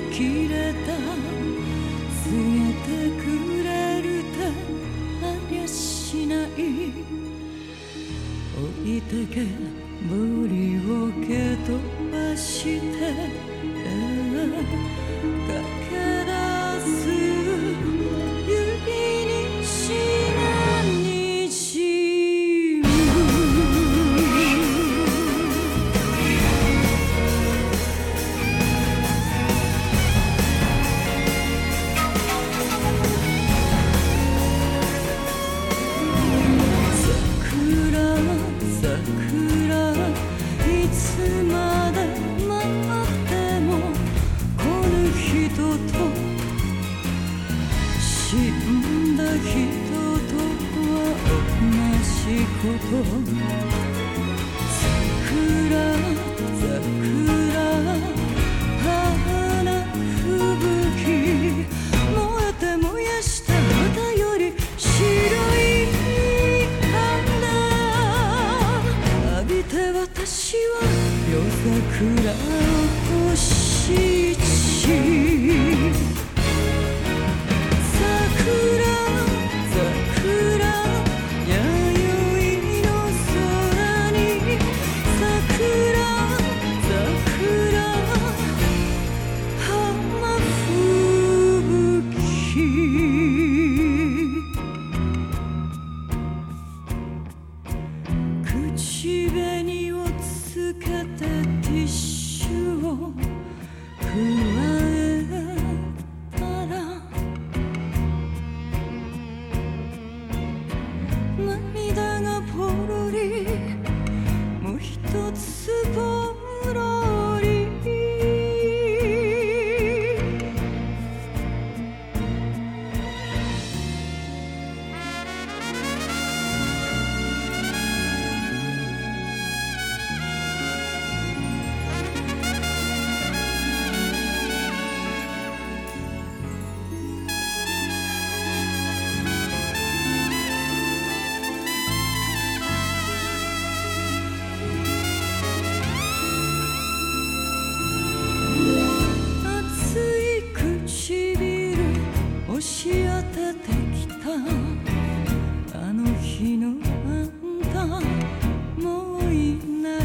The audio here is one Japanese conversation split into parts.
切れた告げてくれるってありゃしない。置いてけぶりを蹴飛ばして駆け出す指にしなにじむ。いつまで待ってもこの人と死んだ人とは同じこと。桜花吹雪燃えて燃やした肌より白い私は夜桜を星弥生の空に桜浜吹雪口紅をつけてティッシュを加えたら涙がポロリもう一つポロリ。押し当ててきたあの日のあんたもういない。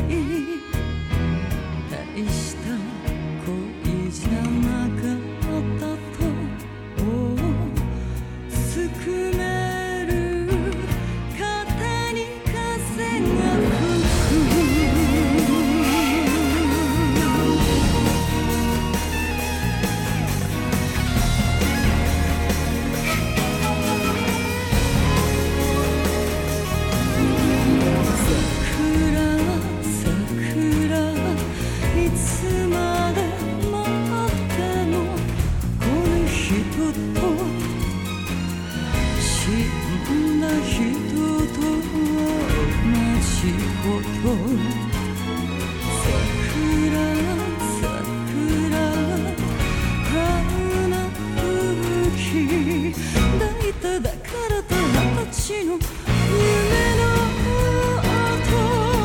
大した恋じゃなかったとすくめる肩に風が吹く。死んだ人とは同じこと。花吹雪抱いた抱かれた二十歳の夢の後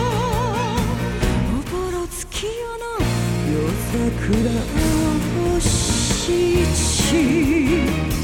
おぼろ月夜の夜桜を七